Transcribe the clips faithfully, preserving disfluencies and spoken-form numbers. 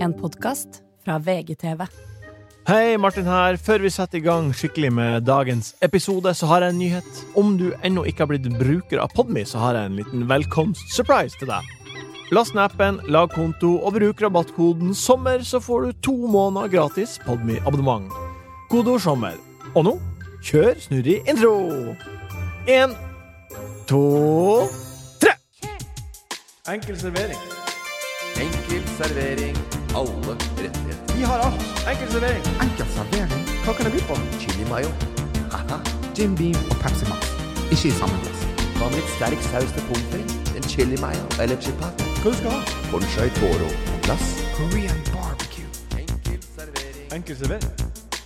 En podcast fra V G T V. Hei, Martin her. Før vi setter i gang skikkelig med dagens episode, så har jeg en nyhet. Om du ennå ikke har blitt bruker av Podme, så har jeg en liten velkomst-surprise til deg. Last ned appen, lag konto og bruk rabattkoden SOMMER, så får du to måneder gratis Podme-abonnement. Kodeord SOMMER. Og nå, kjør snurrig intro! En, to, tre! Enkel servering. Enkel servering, alle rettigheter. Vi har alt. Enkel servering. Enkel servering. Hva kan jeg by på? Chili mayo. Haha. Jim Beam og Pepsi Max. Ikke i samme glass. Hva med litt sterk saus til pommes frites? En chili mayo eller chipat? Hva du skal ha? Conchai toro på glass. Korean barbecue. Enkel servering. Enkel servering.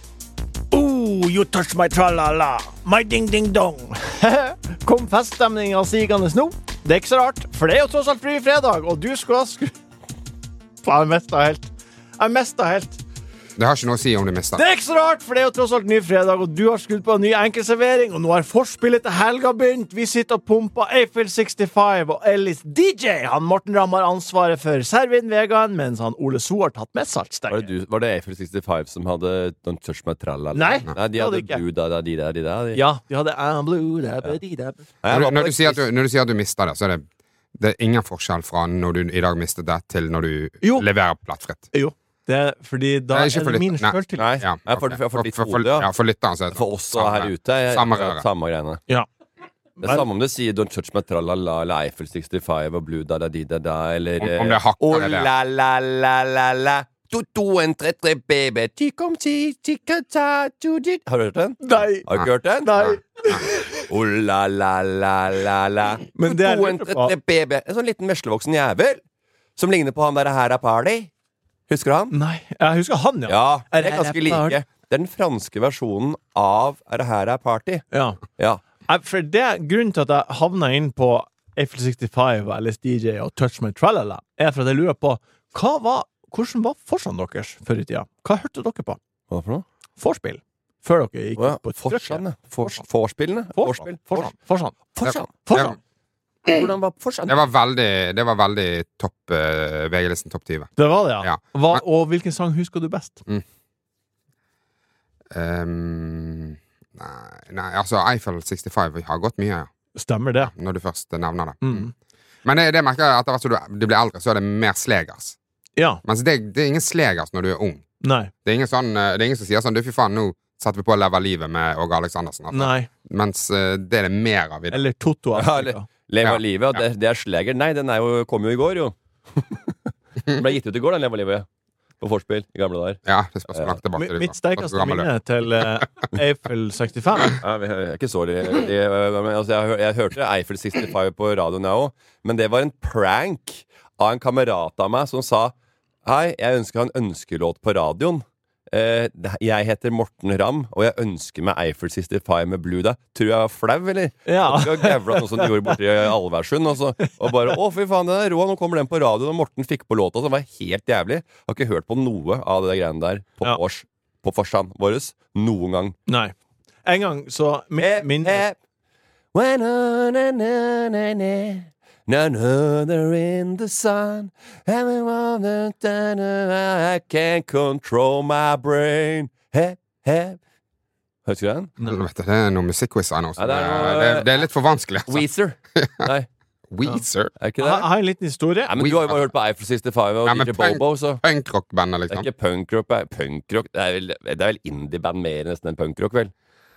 Oh, you touch my tralala. My ding-ding-dong. Kom feststemningen sigende nå. Det er ikke så rart, for det er jo tross alt fri fredag, og du skal skru... Faen, jeg mistet helt. Jeg mistet helt. Det har ikke noe å si om du mister. Det er ikke så rart, for det er jo tross alt ny fredag, og du har skutt på en ny enkelservering, og nå har forspillet til helga begynt. Vi sitter og pumper Eiffel sekstifem, og Ellis D J, han Morten Ramm har ansvaret for Servin Vegan, mens han Ole So har tatt med saltstenger. Var det, du, var det Eiffel sekstifem som hadde Don't Touch My Tralla? Nei, Nei, de det hadde hadde ikke. Blue da, da, de der, de der. De. Ja, de hadde I'm blue, da, ba, di, da. Nei, Når, jeg du- var når, på du sier at et- du, når du sier at du mister det, så er det, det er ingen forskjell fra når du i dag mistet det, til når du Jo. leverer plattfritt. Jo, det er fordi da Nei, ikke er for det litt- min nei. selvtillit. Nei, Ja, jeg får, ok. jeg får ditt for, for, hode, ja. ja, for lytteren så er det For oss og samme- her ute jeg, Samme jeg, røre. samme greiene. Ja. Det er samme om du sier Don't Touch My Tralla eller Eiffel sekstifem og Blue da da di da da, eller Om- om det er hakk oh, eller det. la la la la la to to en tre tre baby tikom ti tikata to dit. Har du hørt den? Nei, Har du ikke hørt den? nei. Oh, la la la la la Men det er to en lurt tre på. tre baby. En sånn liten veslevoksen jævel som ligner på han der her er party. Husker du han? Nei, jeg husker han, ja. Ja, Er det er det ganske her er party? like. Det er den franske versjonen av Er det her er party. Ja. Ja. Nei, For det er grunnen til at jeg havna inn på Eiffel sekstifem og L S D J og Touch My Tralala, er for at jeg lurer på hva var, hvordan var forsan deres før i tida? Hva hørte dere på? Hva for noe? Forspill. Før dere gikk Å ja, på et Forsan, trykk. ja. Fors- Vorspillene? Forspill. Vorspill. Forsan. Forsan. Forsan. Forsan. Hvordan var Forsan? Det var veldig, det var veldig topp uh, V G-listen topp tyve. Det var det, ja. Ja. Hva, og hvilken sang husker du best? Um, nei, nei, altså Eiffel sekstifem har gått mye, ja. Stemmer det? Når du først nevner det. Mm. Men det, det merker jeg etter hvert som du, du blir eldre, så er det mer slegers. Ja. Mens det, det er ingen slegers når du er ung. Nei. Det er ingen, sånn, eh, det er ingen som sier sånn, du fy faen, nå setter vi på Leve livet med Åge Aleksandersen. Altså. Nei. Mens eh, det er det mer av i det. Eller Toto Ja, Afrika. eller- Lev av Ja, livet, og det, det er sleger. Nei, den er jo, kom jo i går, jo. Den ble gitt ut i går, den Lev av livet. På forspill i gamle dager. Ja, det spørs hvor langt tilbake Mi- du Mitt går. sterkeste Så gammel du er. minne til eh, Eiffel sekstifem. Ja, vi er ikke så jeg, jeg, altså, jeg, hør- jeg hørte Eiffel sekstifem på radioen, jeg òg. Men det var en prank av en kamerat av meg som sa hei, jeg ønsker å ha en ønskelåt på radioen. Eh, det- jeg heter Morten Ramm, og jeg ønsker meg Eiffel sekstifem med Blue da. Tror jeg var flau, eller? Ja. At vi har gavla noe som de gjorde borti Alversund. Og, så, og bare å, fy faen, den er rå, nå kommer den på radioen. Og Morten fikk på låta, som var helt jævlig. Har ikke hørt på noe av det der greiene der på Ja. års, på forstand vår noen gang. Nei. En gang så mitt minne When na, na, na, na, na. None other in the sun. Everyone that I can't control my brain. Hep, hep. Husker du den? Vet du, det er noe musikkquiz her nå. så Ja, det det, er er, noe- det, det er litt for vanskelig. Altså. Weezer. Nei, Weezer? er ikke Jeg det? har en liten historie. Nei, men Du har jo bare hørt på Eiffel sekstifem og Ja, men D J punk- Bobo, så Punkrock-bandet, det er liksom. ikke punkrock. det er Punkrock Det er vel, det er vel indieband mer nesten enn punkrock, vel?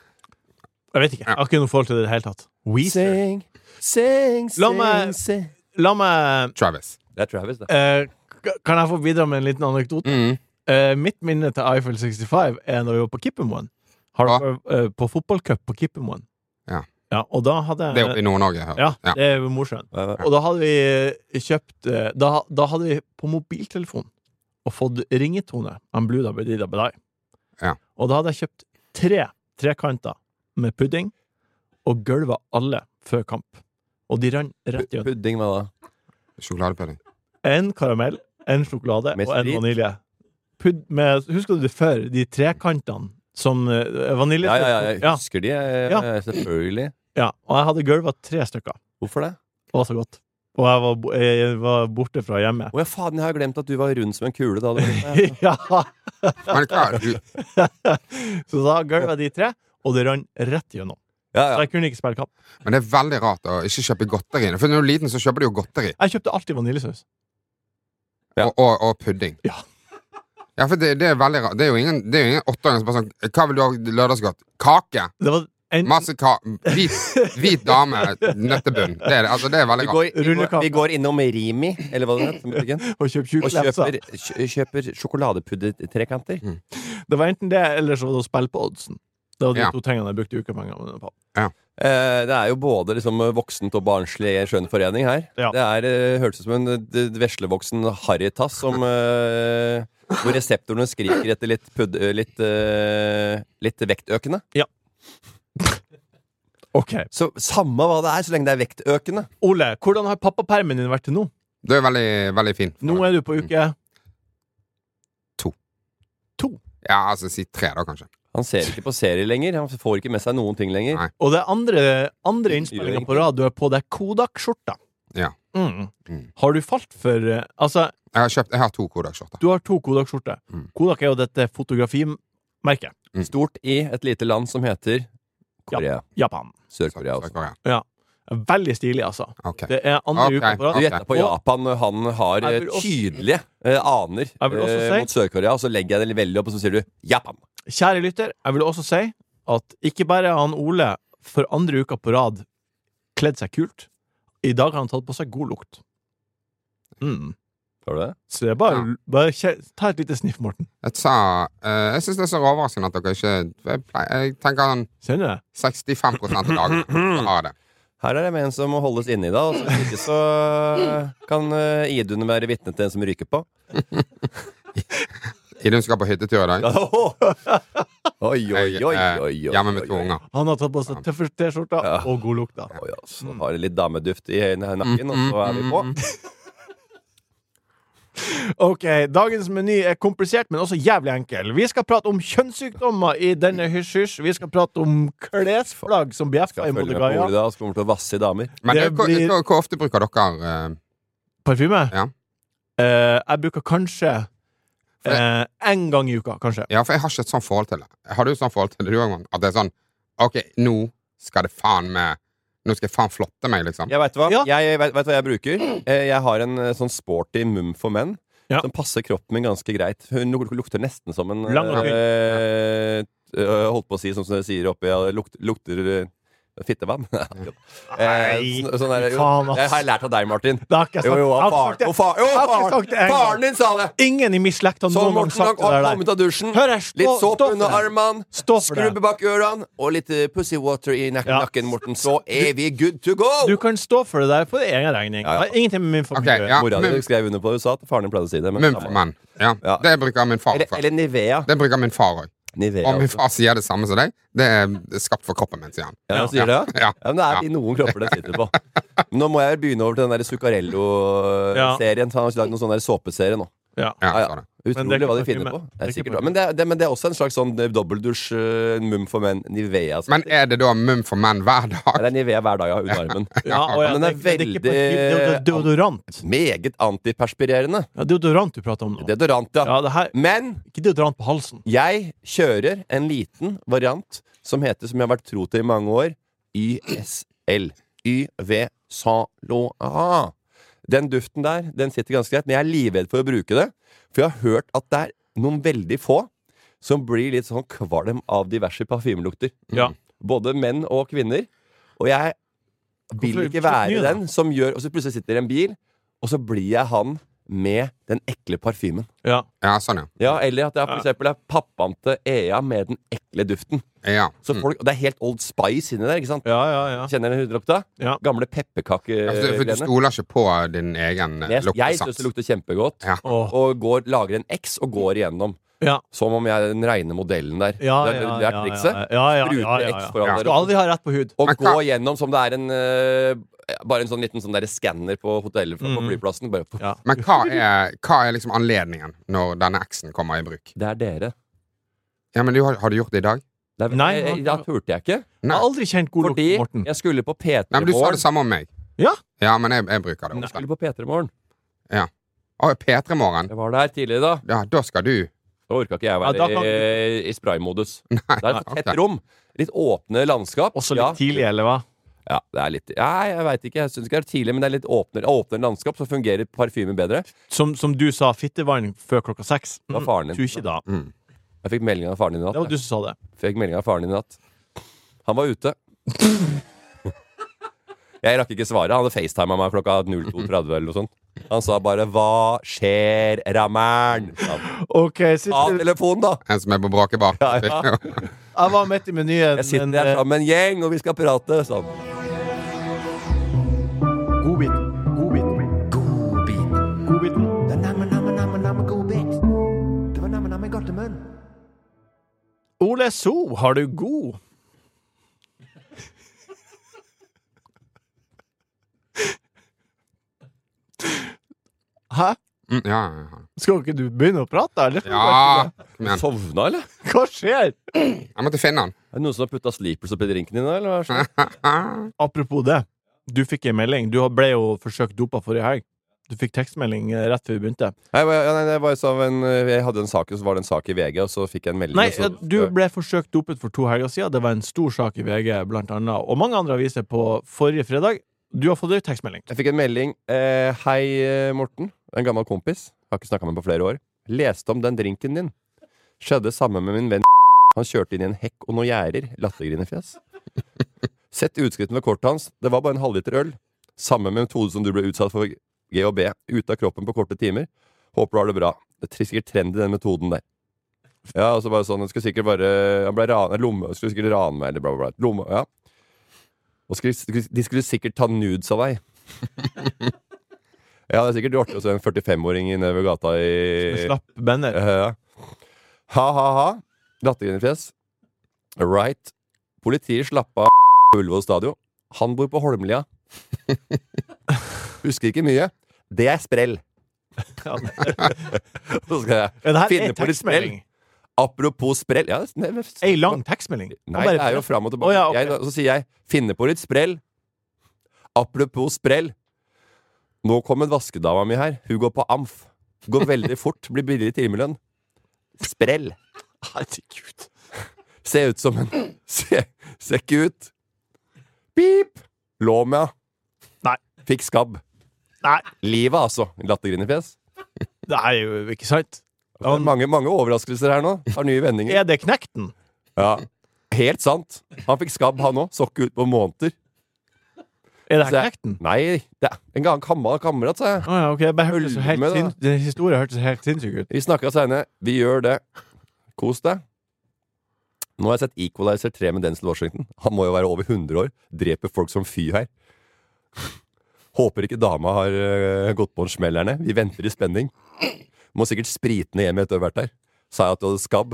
Jeg vet ikke. Jeg har ikke noe forhold til det i det hele tatt. Weezer. Sing, sing, La meg- sing, sing. La meg Travis. Det er Travis, det. eh, k- Kan jeg få bidra med en liten anekdote? Mm. Eh, mitt minne til Eiffel sekstifem er når vi var på Kippemoen. Har Ja. dere eh, på fotballcup på Kippemoen? Ja. Ja, og da hadde Det er oppe i Nord-Norge. her. Ja, Ja. det er jo Mosjøen. Ja, ja. Og da hadde vi kjøpt eh, Da, da hadde vi på mobiltelefon og fått ringetone av Bluda Bedida Bedai. Ja. Og da hadde jeg kjøpt tre trekanter med pudding og gølva alle før kamp. Og de rann rett gjennom. Pudding, hva da? Sjokoladepudding. En karamell, en sjokolade Med og en sprit? vanilje. Pud med, husker du det før? De trekantene som uh, vanilje... Ja, ja, ja, jeg ja, husker de, eh, Ja. selvfølgelig. ja. Og jeg hadde gølva tre stykker. Hvorfor det? Det var så godt. Og jeg var, bo- jeg var borte fra hjemme. Å ja, faen, jeg har glemt at du var rund som en kule da. Ja. Men hva, du, Så da gulvet de tre, og det rann rett gjennom. Ja, Så ja. jeg kunne ikke spille kapp. men det er veldig rart å ikke kjøpe godteri. For når du er liten, så kjøper du jo godteri. Jeg kjøpte alltid vaniljesaus. Ja. Og, og, og pudding. Ja. Ja, for det, det er veldig rart. Det er jo ingen, det er jo ingen åtteåringer som bare sånn Hva vil du ha lørdagsgodt? Kake! Det var en Masse ka... Hvit, hvit dame, nøttebunn. Det er det. Altså, det er veldig Vi rart. går, vi, går, Rullekake. vi går innom Rimi, eller hva det heter, butikken, og kjøpt og tjukklefser. kjøper, kjø- kjøper sjokoladepuddertrekanter. Det var enten det, eller så var det å spille på oddsen. Det var de Ja. to tingene jeg brukte ukepengene på. Eh, det er jo både liksom voksent og barnslig skjønn forening her. Ja. Det er, eh, hørtes ut som en eh, veslevoksen harrytass som eh, hvor reseptorene skriker etter litt, pudd, litt, eh, litt vektøkende. Ok. Så samme hva det er, så lenge det er vektøkende. Ole, hvordan har pappapermen din vært til nå? Det er veldig, veldig fint. Nå er du på uke Ja, altså si tre, da, kanskje. Han ser ikke på serier lenger. Han får ikke med seg noen ting lenger. Nei. Og det er andre, andre Gjør innspillinger ingenting. på rad. Du er på deg Kodak-skjorta. Ja. Mm. Mm. Har du falt for eh, Altså, Jeg har kjøpt, jeg har to Kodak-skjorter. du har to Kodak-skjorter. Mm. Kodak er jo dette fotografimerket. Mm. Stort i et lite land som heter Korea. Japan. Sør-Korea også. Sør-Korea. Veldig stilig, altså. Ok. Det er andre Ok. uka på rad. Du gjetter på Og- Japan når han har Jeg eh, vil også- tydelige eh, aner Jeg vil også eh, si- mot Sør-Korea, og så legger jeg det veldig opp, og så sier du Japan. Kjære lytter, jeg vil også si at ikke bare har han Ole for andre uka på rad kledd seg kult. I dag har han tatt på seg god lukt. Mm. Hører du det? Så det er bare, Ja. bare kje- ta et lite sniff, Morten. Jeg sa eh, Jeg syns det er så overraskende at dere ikke Jeg, pleier- jeg tenker han Kjenner du det? sekstifem prosent av dagen så har jeg det. Her er det med en som må holdes inne i dag, og så hvis ikke så kan uh, Idun være vitne til en som ryker på. Idun skal på hyttetur i dag. Oi, oi, oi, Jeg oi, er oi, hjemme med to oi, oi. unger. Han har tatt på seg tøffe T-skjorta Ja. og god lukt. da. Oi, altså, har det litt dameduft i nakken, og så er vi på. Ok, dagens meny er komplisert, men også jævlig enkel. Vi skal prate om kjønnssykdommer i denne hysj-hysj. Vi skal prate om klesplagg som bjeffer Skal i følge med på Modigaya. Ole da, så kommer til å vasse i damer. Men Det det, hvor, blir- hvor, hvor ofte bruker dere eh, Parfyme? Ja. Eh, jeg bruker kanskje For det- eh, en gang i uka, kanskje. Ja, for jeg har ikke et sånt forhold til det. Har du et sånt forhold til det, du òg, mann? At det er sånn OK, nå skal det faen med Nå skal jeg faen flotte meg, liksom. Jeg vet hva Ja. jeg, vet, vet hva jeg bruker. Eh, Jeg har en eh, sånn sporty mum for menn. Ja. Som passer kroppen min ganske greit. Hun luk- lukter nesten som en Lang og tynn. eh, eh, Holdt på å si, som de sier oppi ja, lukt, Lukter eh, fittevann. Nei, så, sånn der, jo, faen, ass. det har jeg lært av deg, Martin. Det har ikke jeg Jo, sagt. jo, Jeg har ikke faren, sagt det. jo, far, jo, Jeg har ikke faren, sagt det en gang. faren din sa det! Ingen i min slekt har Så noen gang Morten sagt har det der. kommet av dusjen. Hør her, stå, Litt såpe stå for under det. armene, Stå for det. skrubbe bak ørene og litt eh, pussy water i nakken, Ja. nakken Morten. Så er vi good to go! Du kan stå for det der for din egen regning. Ja, ja. Det har ingenting med min familie å Ok, gjøre. ja. Mora di mum- skrev under på det, du sa at faren din pleide å si det. Men, Mum for menn. Ja. Ja. Det bruker min far. eller, for. eller Nivea. Det bruker min far òg. Nivea Og min også. far sier det samme som deg. Det er skapt for kroppen min, sier han. Ja, han sier det, ja? Ja. Ja, men det er Ja. i noen kropper det sitter på. Men nå må jeg begynne over til den der Zuccarello-serien. Så han har lagd noen sånn der såpeserie nå. Ja. Ja, Ja, ja. sa det. Men det er Utrolig ikke hva de parfyme. finner på. Det Det er er ikke sikkert parfyme. bra. Men det, er- det, men det er også en slags sånn eh, dobbeldusj, eh, mum for menn, Nivea. Men er det da mum for menn hver Ja, dag? det er Nivea hver dag, ja, under armen. Ja, og ja, Men den er det, det er ikke veldig- parfyme, det er deodorant. Meget antiperspirerende. Ja, deodorant du prater om nå. Deodorant, ja. Ja, det her, Men ikke deodorant på halsen. jeg kjører en liten variant som heter, som jeg har vært tro til i mange år, Y S L. Y V Saint Laurent. Den duften der, den sitter ganske greit, men jeg er livredd for å bruke det. For jeg har hørt at det er noen veldig få som blir litt sånn kvalm av diverse parfymelukter. Ja. Både menn og kvinner. Og jeg vil Hvorfor- ikke hvorfor være mye, da? den som gjør Og så plutselig sitter det en bil, og så blir jeg han med den ekle parfymen. Ja. Ja, sånn, ja. Ja, eller at jeg for eksempel er pappaen til Ea med den ekle duften. Ja. Så Mm. folk, og det er helt Old Spice inni der, ikke sant? Ja, ja, ja. Kjenner dere hudlukta? Ja. Gamle Ja, for du, for du pepperkakegreiene. stoler ikke på din egen eh, Jeg, jeg syns luktesans. det lukter kjempegodt. Ja. Åh. Og går, lager en X og går igjennom. Ja. Som om jeg er den reine modellen der. Ja, Det ja, er- ja, det er ja, trikset. ja, ja, ja, Sprute ja, ja, X ja. foran Ja. dere. Skal aldri ha rett på hud. Og Men gå hva- gjennom som det er en øh, bare en sånn liten sånn der skanner på hotellet på Mm. flyplassen. Bare, Ja. Men hva er, hva er liksom anledningen når denne X-en kommer i bruk? det er dere. Ja, men du, har, har du gjort det i dag? Det er, Nei, jeg, man- Da turte jeg ikke. Jeg har aldri kjent god lukt, Fordi Morten. jeg skulle på P Nei, men Du sa tre-våren. det samme om meg. Ja. Ja, men jeg, jeg bruker det Jeg ofte. skulle på P tre Morgen. Å, P tre Morgen. Jeg var der tidligere da. Ja, da skal du. Da orka ikke jeg Ja, være da kan- i, i spraymodus. Nei, Det er et ok. tett rom. Litt åpne landskap. Også litt ja. tidlig, eller hva? Ja, det er litt Nei, jeg veit ikke. Jeg syns ikke det er tidlig, men det er litt åpnere, åpnere landskap, så fungerer parfyme bedre. Som, som du sa, fittevann før klokka seks. Det var faren din. Tror ikke da. Mm. Jeg fikk melding av faren din i Det natt. var du som sa det. Jeg fikk melding av faren din i natt. Han var ute. Jeg rakk ikke svare. Han hadde facetima meg klokka to tretti eller noe sånt. Han sa bare 'Hva skjer, rammeren?' sa han. Ok, Ta sitter, telefonen, da! En som er på bråkebar. Ja, ja. jeg var midt i menyen. Jeg sitter men, her eh, sammen med en gjeng, og vi skal prate. Sånn. Godbiten. Godbiten. Godbiten. Godbiten. Det er namme, namme, namme, namme godbit. Det var namme, namme godt i munn. Ole So, har du god? Hæ? Mm, ja, ja, Skal ikke du begynne å prate, eller? ja. Kom igjen. Sovna, eller? Hva skjer? Jeg måtte finne den. Er det noen som har putta sleepers oppi drinken din? Eller? hva skjer? Apropos det. Du fikk en melding. Du ble jo forsøkt dopa forrige helg. Du fikk tekstmelding eh, rett før vi begynte. Nei, jeg, nei, det var så av en, jeg hadde en sak, og så var det en sak i V G, og så fikk jeg en melding. Nei, og så, eh, du ble forsøkt dopet for to helger siden. Det var en stor sak i V G, blant annet. Og mange andre aviser på forrige fredag. Du har fått en tekstmelding. Jeg fikk en melding. Eh, Hei, eh, Morten. En gammel kompis. Har ikke snakka med ham på flere år. Leste om den drinken din. Skjedde samme med min venn. Han kjørte inn i en hekk og noen gjerder. Lattergrinefjes. Sett utskriften ved kortet hans. Det var bare en halvliter øl. Samme med metode som du ble utsatt for G og B. Ute av kroppen på korte timer. Håper du har det bra. Det er sikkert trend i den metoden der. Ja, og så bare sånn. Han skulle sikkert bare Han ble ran, lomme, skulle sikkert rane meg, eller bla, bla, bla. Lomme, ja. Og skulle, de skulle sikkert ta nudes av deg. Ja, det er sikkert artig å se en førtifem-åring nede ved gata i Slapp banner. Ja. Ha-ha-ha. Lattergrinefjes. Right. Politiet slapp av på Ullevål stadion. Han bor på Holmlia. Husker ikke mye. Det er sprell. Ja, Så skal jeg det her finne er på litt sprell. tekstmelding. Apropos sprell ja, det, det, Ei lang tekstmelding. Nei, det er jo fram og tilbake. Å, ja, ok. jeg, så sier jeg 'finne på litt sprell'. Apropos sprell. Nå kom en vaskedama mi her. Hun går på amf. Går veldig fort. Blir billig timelønn. Sprell. Herregud. Se ut som en Se, se ikke ut. Pip! Låm, ja. Nei. Fikk skabb. Nei, Livet, altså. Lattergrinefjes. det er jo ikke sant. Det er mange, mange overraskelser her nå. Har nye vendinger. Er det knekten? Ja. Helt sant. Han fikk skabb, han òg. Så ikke ut på måneder. Er det her Så jeg- knekten? Nei, det er en gang kamerat, kamerat, sa jeg. Å ja, ok. Jeg bare hørtes så helt Følg med, sin... Den historien hørtes helt sinnssyk ut. Vi snakka senere. Vi gjør det. Kos deg. Nå har jeg sett Equalizer tre med Denzel Washington. Han må jo være over hundre år. Dreper folk som fy her. Håper ikke dama har uh, gått på en smell her nede. Vi venter i spenning. Må sikkert sprite ned hjem etter å ha vært der. Sa jeg at du hadde skabb.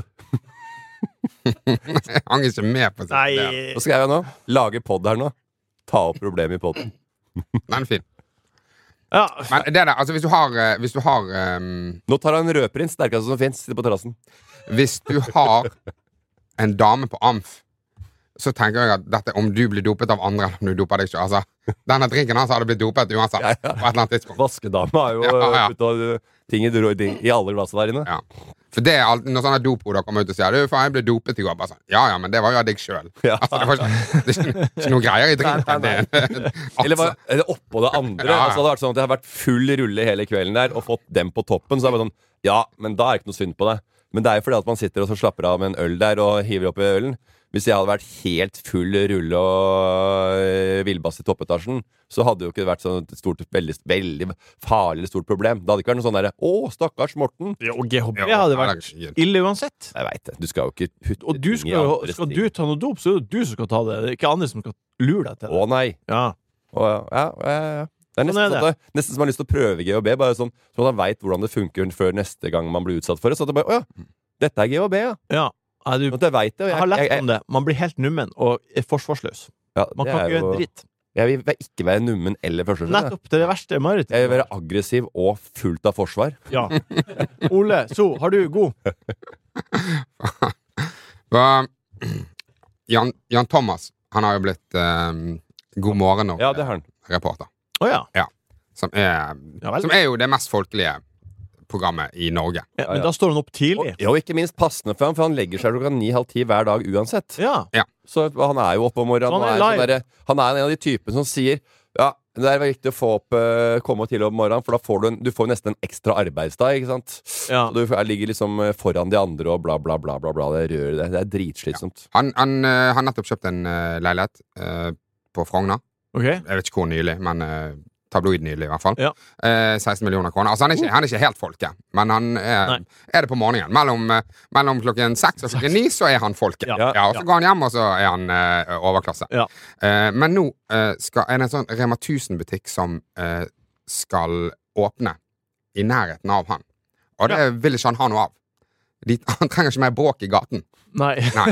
Jeg hang ikke med på Nei, det. Hva skal jeg gjøre nå? Lage pod her nå. Ta opp problemet i podden. Den er fin. ja. Men det der, altså hvis du har, eh, hvis du har ehm, Nå tar han rødprins, sterkeste som fins. Sitter på terrassen. Hvis du har en dame på amf, så tenker jeg at dette, om du blir dopet av andre eller om du doper deg ikke altså, denne drinken hans hadde blitt dopet uansett. Ja, ja. På et eller annet tidspunkt. Vaskedama er jo Ja, ja. ute av uh, ting i, dro- ting i alle glassene der inne. Ja. For det er alltid når sånne doproder kommer ut og sier Du, faen, jeg ble dopet i går. Bare sånn, ja, ja, men det var jo av deg sjøl. Ja. Altså, det var ikke, det er ikke, ikke noe greier i drinken. Nei, Det, Eller, hva- eller oppå det andre. Ja, ja. Altså, det hadde vært sånn at jeg har vært full rulle hele kvelden der og fått dem på toppen. Så er det bare sånn Ja, men da er det ikke noe synd på det. Men det er jo fordi at man sitter og så slapper av med en øl der og hiver oppi ølen. Hvis jeg hadde vært helt full rulle og øh, villbass i toppetasjen, så hadde jo ikke det vært sånn et stort, veldig, veldig farlig eller stort problem. Det hadde ikke vært noe sånn derre 'Å, stakkars Morten'. Ja, og G H B Ja, hadde ja, vært det er ikke- ille uansett. Jeg veit det. Du skal jo ikke putte Og du ting i skal, jo- andres skal ting. du ta noe dop, så er det du som skal ta det. Det er ikke andre som skal lure deg til det. Å nei. Ja. Å, ja. Ja, ja, ja. Det er Sånn nesten, er sånn at det, nesten som man har lyst til å prøve G H B. Bare sånn, sånn at man veit hvordan det funker før neste gang man blir utsatt for det. Så at det bare 'Å ja, dette er G H B', ja. ja. Nei, du, Sånn at jeg vet det. Og jeg har jeg, lest jeg, om det. Man blir helt nummen og er forsvarsløs. ja, Man det kan er ikke gjøre jo- en dritt. Jeg vil ikke være nummen eller førstesløs. Nettopp. Det er det verste mareritt. Jeg vil være aggressiv og fullt av forsvar. Ja. Ole, så har du god. Og, Jan, Jan Thomas, han har jo blitt ehm, God morgen Ja, det har han. reporter. Å ja. Ja. Som er, Ja vel. som er jo det mest folkelige programmet i Norge. Ja, men da står han opp tidlig. Og, ja, og ikke minst passende for ham, for han legger seg klokka ni-halv ti hver dag uansett. Ja. Så han er jo oppe om morgenen. Så han er og er sånn live. derre- han er en av de typene som sier ja, det er viktig å få opp, eh, komme til om morgenen, for da får du, en, du får nesten en ekstra arbeidsdag, ikke sant? Ja. Og du er, ligger liksom eh, foran de andre og bla, bla, bla, bla, bla. Det rører det. Det er dritslitsomt. Han, han eh, har nettopp kjøpt en eh, leilighet eh, på Frogner. Ok. Jeg vet ikke hvor nylig, men uh, tabloid nylig i hvert fall. Ja. Eh, seksten millioner kroner. Altså, han er ikke, han er ikke helt folket, men han er, Nei. er det på morgenen. Mellom, eh, mellom klokken seks og klokken ni så er han folket. Ja. Ja, og så går han hjem, og så er han eh, overklasse. Ja. Eh, men nå eh, skal, er det en sånn Rema tusen-butikk som eh, skal åpne i nærheten av han. Og det vil ikke han ha noe av. De, han trenger ikke mer bråk i gaten. Nei. Nei.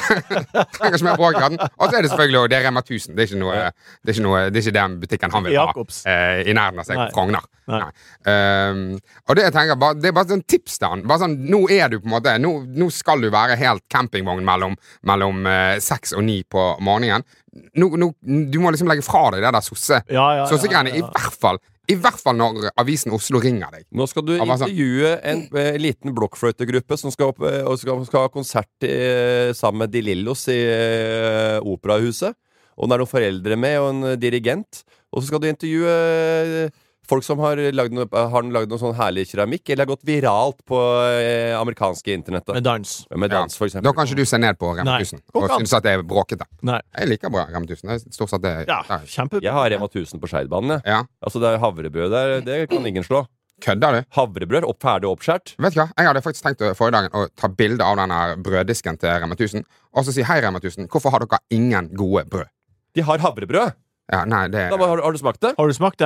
trenger ikke mer bråk i gaten. Og så er det selvfølgelig og det er Rema tusen. Det er ikke noe, det er ikke, noe, det er ikke den butikken han vil Jacobs. ha eh, i nærheten av seg. Nei. Frogner. Nei. Nei. Um, og det jeg tenker bare, det er bare sånn tips til han. Bare sånn, nå er du på en måte Nå, nå skal du være helt campingvogn mellom, mellom eh, seks og ni på morgenen. Nå, nå, du må liksom legge fra deg det der sosse, Ja, ja, ja, sossegreiene. ja. I hvert fall I hvert fall når avisen Oslo ringer deg. Nå skal du Ja, hva sa- intervjue en eh, liten blokkfløytegruppe som skal, opp, eh, og skal, skal ha konsert eh, sammen med De Lillos i eh, Operahuset. Og det er noen foreldre med, og en eh, dirigent. Og så skal du intervjue eh, folk som har lagd noe, har lagd noe sånn herlig keramikk, eller har gått viralt på eh, amerikanske internettet. Med dans. Med dans, for Da eksempel. kan ikke du se ned på Rema Nei. tusen Går og ikke an. synes at det er bråkete. Nei. Jeg liker bra Rema tusen. Det er stort sett det. Ja, det er- kjempe... Jeg har Rema tusen på Skeidbanen. jeg. ja. Altså, det er havrebrød der, det kan ingen slå. Kødder du? Havrebrød opp, ferdig oppskjært. Vet du hva? Jeg hadde faktisk tenkt å- forrige dagen å ta bilde av denne brøddisken til Rema tusen, og så si hei, Rema tusen, hvorfor har dere ingen gode brød? De har havrebrød. Ja, nei, det Da, har, har du smakt det? Har du smakt det?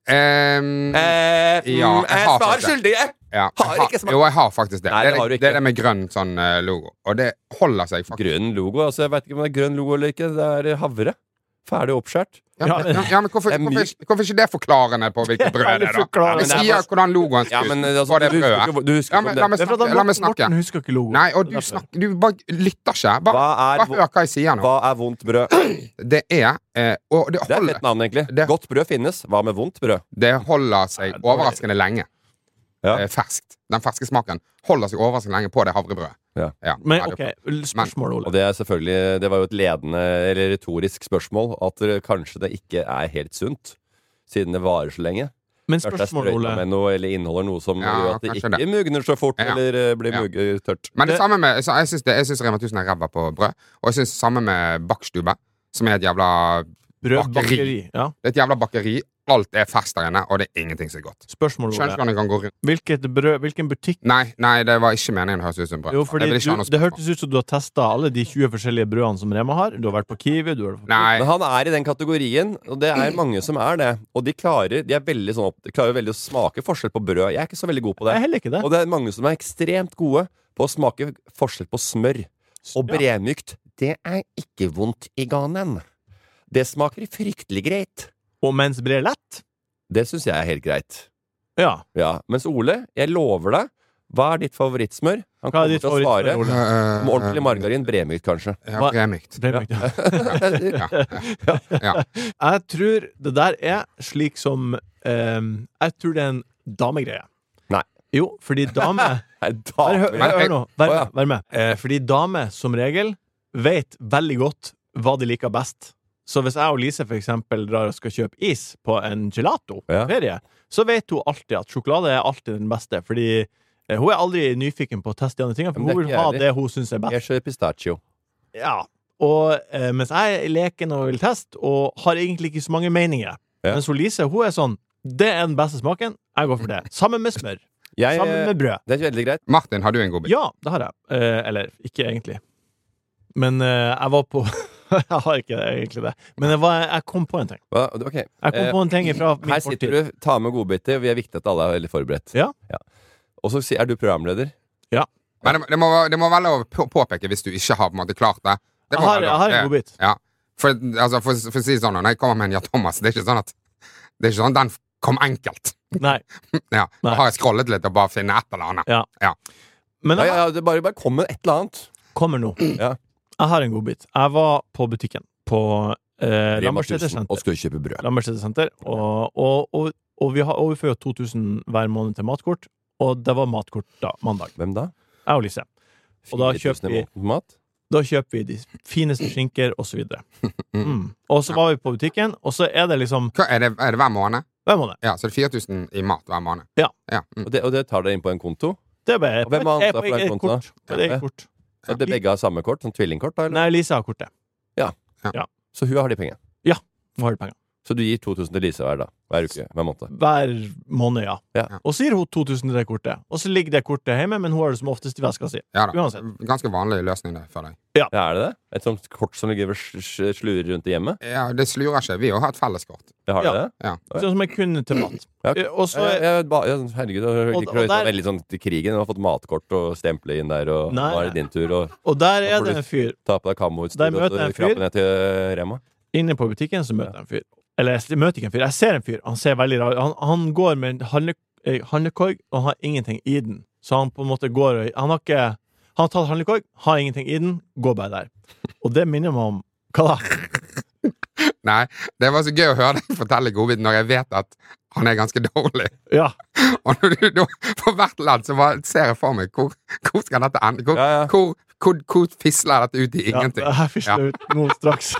Ehm, Eh, Ja, mm, jeg eh, har Svar faktisk det. skyldig! jeg. ja, har jeg ikke smakt- Jo, jeg har faktisk det. Nei, det, det er har du det, det er ikke. det med grønn sånn eh, logo, og det holder seg faktisk. Grønn logo. altså Jeg vet ikke om det er grønn logo eller ikke. Det er havre. Ferdig oppskjært. Ja, Ja, men, ja, men hvorfor, Det er hvorfor, myk. hvorfor ikke det forklarende på hvilket brød det er, da? forklarende. Det Men det er sier bare- hvordan logoen Ja, ser men ut altså, på det du husker brødet. ikke, du husker Ja, ikke men om la det. meg Det er fordi snakke. La meg Morten, snakke. Morten husker ikke logoen. Nei, og du, snakker, du bare lytter ikke. Bare, Hva er, bare hør hva jeg sier nå. hva er vondt brød? Det er eh, Og det Det er et holder, fett navn, egentlig. Det- Godt brød finnes. Hva med vondt brød? det holder seg overraskende lenge. Ja. Eh, ferskt. Den ferske smaken holder seg overraskende lenge på det havrebrødet. Ja. Men ja, ok, det- spørsmål, Ole. Og det er selvfølgelig Det var jo et ledende eller retorisk spørsmål at det, kanskje det ikke er helt sunt, siden det varer så lenge. Men Kanskje det er spørsmål, sprøyta Ole. med noe eller inneholder noe som Ja, gjør at det kanskje ikke det. mugner så fort, Ja. eller eh, blir Ja. muggetørt. Men det Det- samme med så Jeg syns det- jeg syns Rema tusen er ræva på brød. Og jeg syns samme med Bakkstube, som er et jævla Brød, bakeri. bakeri. Ja. Det er et jævla bakeri. Alt er fest der inne, og det er ingenting som er godt. Spørsmål, Skjønner ikke Ole. hvordan det kan gå rundt. Hvilket brød, hvilken butikk? Nei, nei, det var ikke meningen å høres ut som brød. Jo, fordi Jeg vil ikke du, ha noe det spørsmål. hørtes ut som du har testa alle de tjue forskjellige brødene som Rema har. Du har vært på Kiwi, du har vært på Nei, Men han er i den kategorien, og det er mange som er det. Og de klarer, de er veldig sånn opp, de klarer veldig å smake forskjell på brød. Jeg er ikke så veldig god på Jeg er det. heller ikke det. Og det er mange som er ekstremt gode på å smake forskjell på smør. Og Ja. bremykt, det er ikke vondt i ganen. Det smaker fryktelig greit. Og mens brød er lett? Det syns jeg er helt greit. Ja. Ja, Mens Ole, jeg lover deg, hva er ditt favorittsmør? Han Hva er kommer ditt til å svare favorittsmør, Ole? Øh, om ordentlig margarin, bremykt kanskje. Ja, Hva- bremykt. Brødmykt, ja. Ja, ja. Jeg tror det der er slik som ehm, Jeg tror det er en damegreie. Nei. Jo, fordi dame Nei, Bare hør, da, hør, hør nå. Vær Å, ja. med. Vær med. Eh, fordi damer som regel vet veldig godt hva de liker best. Så hvis jeg og Lise for eksempel drar og skal kjøpe is på en gelato på Ja. ferie, så vet hun alltid at sjokolade er alltid den beste. Fordi eh, hun er aldri nyfiken på å teste de andre tingene, for Men det hun er vil ikke ha jeg det hun syns er best. Jeg kjører pistachio. Ja. Og eh, mens jeg er leken og vil teste, og har egentlig ikke så mange meninger. Ja. Mens hun Lise, hun er sånn det er den beste smaken, jeg går for det. Sammen med smør. Jeg, Sammen med brød. det er veldig greit. Martin, har du en god bit? Ja, det har jeg. Eh, eller ikke egentlig. Men eh, jeg var på Jeg har ikke egentlig det. Men jeg, var, jeg kom på en ting. Hva? Ok. Jeg kom Eh, på en ting fra min Her sitter fortid. du, ta med godbiter. Vi er viktig at alle er veldig forberedt. Ja. Og så si- er du programleder. Men det, det, må, det må være lov å på- påpeke hvis du ikke har på en måte klart det. det Jeg må har, være lov. jeg har en Det- godbit. Ja. For, altså, for, for å si det sånn, når jeg kommer med en Ja Thomas, det er ikke sånn at Det er ikke sånn at den kom enkelt. Nei. Ja. Nei. Da har jeg scrollet litt og bare finne et eller annet. Ja. Men Ja, jeg ja, det bare, bare kom med et eller annet. kommer nå. Ja. Jeg har en godbit. Jeg var på butikken på eh, Rema Lambertseter tusen, senter. og skal kjøpe brød. Lambertseter senter. Og, og, og, og vi har overført to tusen hver måned til matkort, og det var matkort da, mandag. Hvem da? Jeg og Lise. Og da fire tusen kjøper vi i måneden mat? Da kjøper vi de fineste skinker, og så videre. Mm. Og så var vi på butikken, og så er det liksom Hva, er, det, er det hver måned? hver måned. Ja, så det er fire tusen i mat hver måned. Ja. ja. Mm. Og det, og det tar dere inn på en konto? Det er bare Og hvem har er ansvar på for den eget kontoen, kort. Det er eget kort. Så det begge har samme kort? Sånn tvillingkort? da, eller? Nei, Lise har kortet. Så hun har de pengene? Hun har penger. Så du gir to tusen til Lise hver dag? Hver uke? Hver måned? Hver måned, ja. Ja. Og så gir hun to tusen til det kortet. Og så ligger det kortet hjemme, men hun har det som oftest i veska si. Ja da. Uansett. Ganske vanlig løsning det for deg. Ja, er det det? Et sånt kort som ligger og sl- slurer rundt i hjemmet? Ja, det slurer ikke. Vi har et felleskort. Det har Ja. det? Ja. Sånn som er kun til mat. Ja. Eh, Og så Ja, ja, ja, ba- ja, herregud, jeg Og- liker og å der- veldig sånn til krigen. Du har fått matkort og stemple inn der, og Nei, nå er det din tur. Og Og der Da er får det du- en fyr. ta på deg kammoutstyr Der og møter jeg så en fyr. krappe ned til Rema. Inne på butikken så møter jeg en fyr. Eller jeg møter ikke en fyr, jeg ser en fyr. Han ser veldig rar Han, han går med en handle, eh, handlekorg og har ingenting i den. Så han på en måte går og Han har ikke Han har tatt handlekorg, har ingenting i den, går bare der. Og det minner meg om Hva da? Nei, det var så gøy å høre deg fortelle godbiten når jeg vet at han er ganske dårlig. Ja. Og når du da på hvert land så bare ser jeg for meg hvor, hvor skal dette ende? Hvor, Ja, ja. hvor, hvor, hvor fisler dette ut i ja ingenting? det her fisler ut nå straks.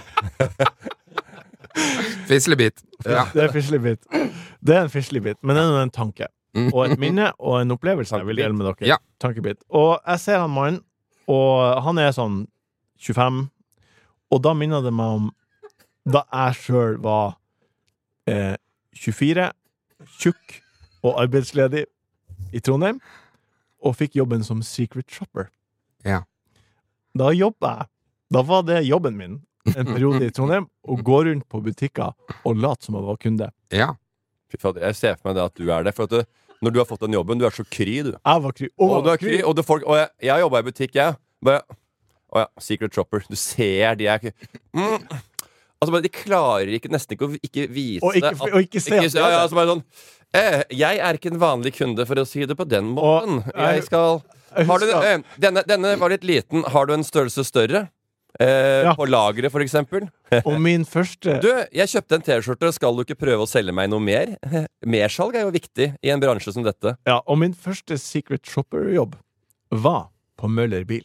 Fislebit. Ja. Det er fislebit. Det er en fislebit, men det er nå en tanke. Mm. Og et minne og en opplevelse jeg vil dele med dere. Ja. Tankebit. Og jeg ser han mannen, og han er sånn tjuefem, og da minner det meg om da jeg sjøl var eh, tjuefire, tjukk og arbeidsledig i Trondheim, og fikk jobben som secret shopper. Ja. Da jobba jeg. Da var det jobben min en periode i Trondheim, å gå rundt på butikker og late som jeg var kunde. Ja. Fy fader, jeg ser for meg det at du er det. For at du, når du har fått den jobben, du er så kry, du. Jeg var kry. Og, du er kry, og, du folk, og jeg, jeg har jobba i butikk, jeg. Bare, å ja, secret shopper. Du ser de er ikke mm. Altså bare, De klarer ikke, nesten ikke å ikke vise Og ikke, at- og ikke se ikke, at det ja, er ja, det. så bare sånn eh, Jeg er ikke en vanlig kunde, for å si det på den måten. jeg- Jeg skal Jeg har du, husker- eh, denne, denne var litt liten. Har du en størrelse større? Eh, Ja. På lageret, for eksempel. Og min første Du, jeg kjøpte en T-skjorte. Skal du ikke prøve å selge meg noe mer? Mersalg er jo viktig i en bransje som dette. Ja, og min første secret shopper-jobb var på Møller Bil.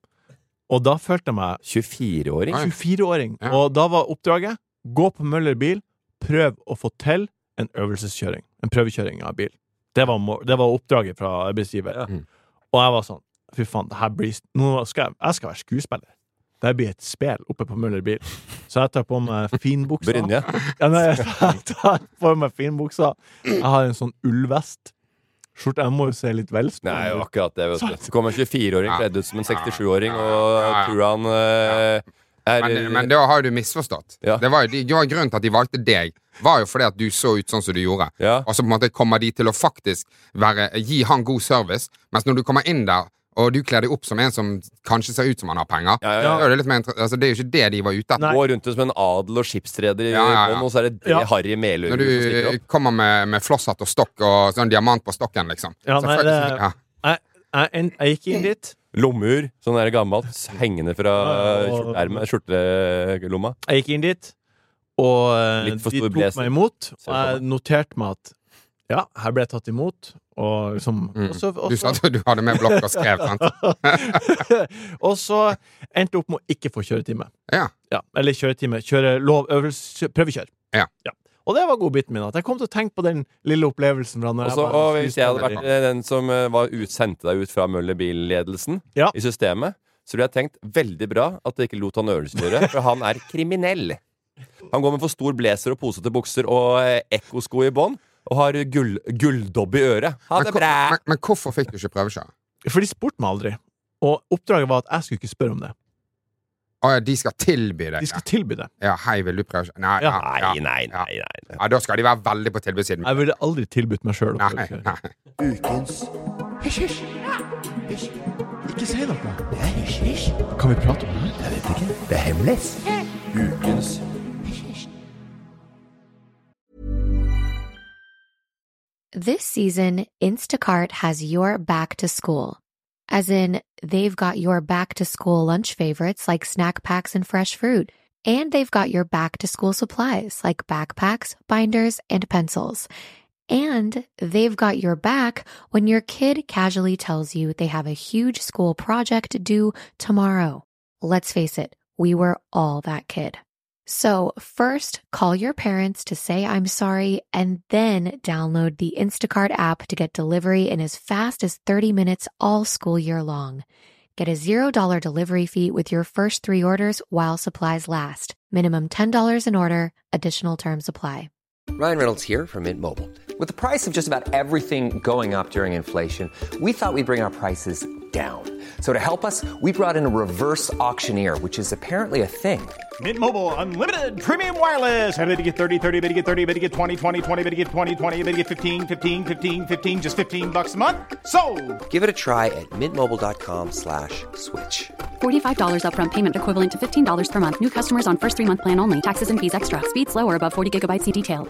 Og da følte jeg meg tjuefire-åring. tjuefire-åring. Ja. Og da var oppdraget gå på Møller Bil, prøv å få til en øvelseskjøring. En prøvekjøring av bil. Det var, må- det var oppdraget fra arbeidsgiver. Ja. Mm. Og jeg var sånn fy faen, det her blir nå skal jeg, jeg skal være skuespiller. Det her blir et spill oppe på Møller Bil. Så jeg tar på meg finbuksa. Brynje. Ja, nei, jeg tar på meg finbuksa. Jeg har en sånn ullvest. Skjorte, jeg må jo se litt velstående Nei, ut. akkurat det, vet du. Så kommer en tjuefire-åring Ja. kledd ut som en sekstisju-åring, og Ja, ja. tror han eh, er Men, men da har jo du misforstått. Ja. Det var jo de, det var grunnen til at de valgte deg, var jo fordi at du så ut sånn som du gjorde. Ja. Og så på en måte kommer de til å faktisk være, gi han god service, mens når du kommer inn der og du kler deg opp som en som kanskje ser ut som han har penger, Ja, ja, så ja. er det, litt mer, inter- altså, det er jo ikke det de var ute etter. Nei. Går rundt som en adel og skipsreder i Ja, ja, ja. bånn, og så er det det Ja. Harry Meløy Når som stikker du opp. kommer med, med flosshatt og stokk og sånn diamant på stokken, liksom. Ja, Så nei, for- det- ja. Jeg, jeg, en- jeg gikk inn dit. Lommeur, sånn der gammelt, hengende fra Ja, og- skjorteermet, skjortelomma. Jeg gikk inn dit, og eh, Litt for de stor tok blazer. meg imot. Ser Og for jeg noterte meg at ja, her ble jeg tatt imot. Og liksom Mm. og så, og Du så- sa at du hadde med blokk og skrev, sant? og så endte jeg opp med å ikke få kjøretime. Ja. Ja, eller kjøretime. Kjøre lov, øvelse, prøvekjør. Ja. Og det var godbiten min. At jeg kom til å tenke på den lille opplevelsen. Fra når Også, jeg var og hvis jeg hadde skuespiller. vært eh, den som eh, var ut, sendte deg ut fra Møller Bil-ledelsen Ja. i systemet, så ville jeg tenkt veldig bra at det ikke lot han øvelseskjøre, for han er kriminell. Han går med for stor blazer og posete bukser og eh, ekkosko i bånn, og har gull, gulldobb i øret. Ha Men, det hvor- bra! men, men hvorfor fikk du ikke prøvekjøre? For de spurte meg aldri. Og oppdraget var at jeg skulle ikke spørre om det. Å ja, de skal tilby deg De skal tilby det. Ja, hei, vil du prøve? Nei, Ja. ja, ja. Nei, nei, ja. nei, nei. Ja, da skal de være veldig på tilbudssiden. Jeg ville aldri tilbudt meg sjøl å Nei, prøvekjøre. nei. Ukens Hysj, hysj. Hysj. Ikke si noe. Det er hysj, hysj. Kan vi prate om det? Jeg vet ikke. Det er hemmelig. Ukens hysj, hysj. This season, Instacart has your back to school. As in, they've got your back to school lunch favorites like snack packs and fresh fruit, And they've got your back-to-school supplies like backpacks, binders, and pencils. And they've got your back when your kid casually tells you they have a huge school project due tomorrow. Let's face it, we were all that kid. So first, call your parents to say I'm sorry, and then download the Instacart app to get delivery in as fast as thirty minutes all school year long. Get a zero dollar delivery fee with your first three orders while supplies last. Minimum ten dollars an order. Additional terms apply. Ryan Reynolds here from Mint Mobile. With the price of just about everything going up during inflation, we thought we'd bring our prices down. So to help us, we brought in a reverse auctioneer, which is apparently a thing. Mint Mobile Unlimited Premium Wireless. How to get thirty, thirty, how to get thirty, how to get twenty, twenty, twenty, how to get twenty, twenty, how to get fifteen, fifteen, fifteen, fifteen, just fifteen bucks a month? Sold! Give it a try at mintmobile.com slash switch. forty-five dollars upfront payment equivalent to fifteen dollars per month. New customers on first three-month plan only. Taxes and fees extra. Speed slower above forty gigabytes in detail.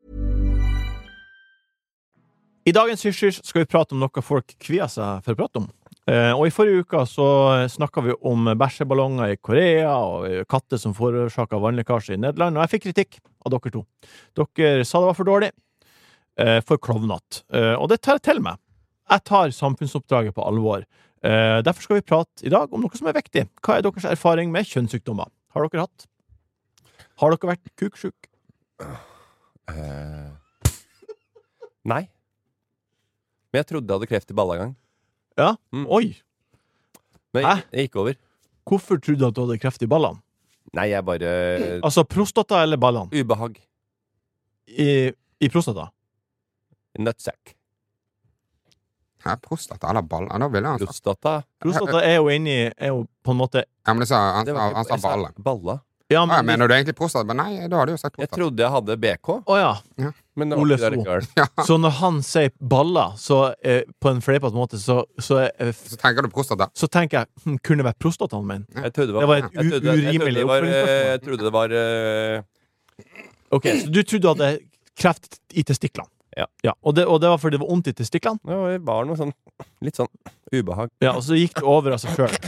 I dagens Hysj skal vi prate om noe folk kvier seg for å prate om. Eh, og i forrige uka så snakket vi om bæsjeballonger i Korea og katter som forårsaket vannlekkasje i Nederland, og jeg fikk kritikk av dere to. Dere sa det var for dårlig, eh, for klovnatt. Eh, og det tar jeg til meg. Jeg tar samfunnsoppdraget på alvor. Eh, derfor skal vi prate i dag om noe som er viktig. Hva er deres erfaring med kjønnssykdommer? Har dere hatt? Har dere vært kuksjuk? Uh, nei. Men jeg trodde jeg hadde kreft i balla gang. Ja? Mm. Oi! Men Hæ? jeg, jeg gikk over. Hvorfor trodde du at du hadde kreft i ballene? Nei, jeg bare Altså prostata eller ballene? Ubehag. I, i prostata? Nutsack. Hæ, prostata eller ball? Ja, da vil jeg altså. Prostata. Prostata er jo inni, er jo på en måte... Ja, men det sa, han, Det var han sa ikke- balle. Balla. Ja, Ja, men... mener du egentlig prostata? Men nei, da hadde du jo sagt Jeg prostata. trodde jeg hadde B K, Åja, men det var Ole ikke det So. likevel. Ja, så når han sier baller, så eh, på en fleipete måte, så, så, eh, så tenker du prostata. så tenker jeg, hm, kunne det være prostataen min? Jeg trodde Det var et jeg trodde- u- jeg trodde urimelig det var, eh, oppfølgingsspørsmål. Jeg trodde det var eh, Ok, så du trodde du hadde kreft i testiklene? Ja. Ja, og, det, og det var fordi det var ondt i testiklene? Det var noe sånn litt sånn ubehag. Ja, og så gikk det over av seg selv.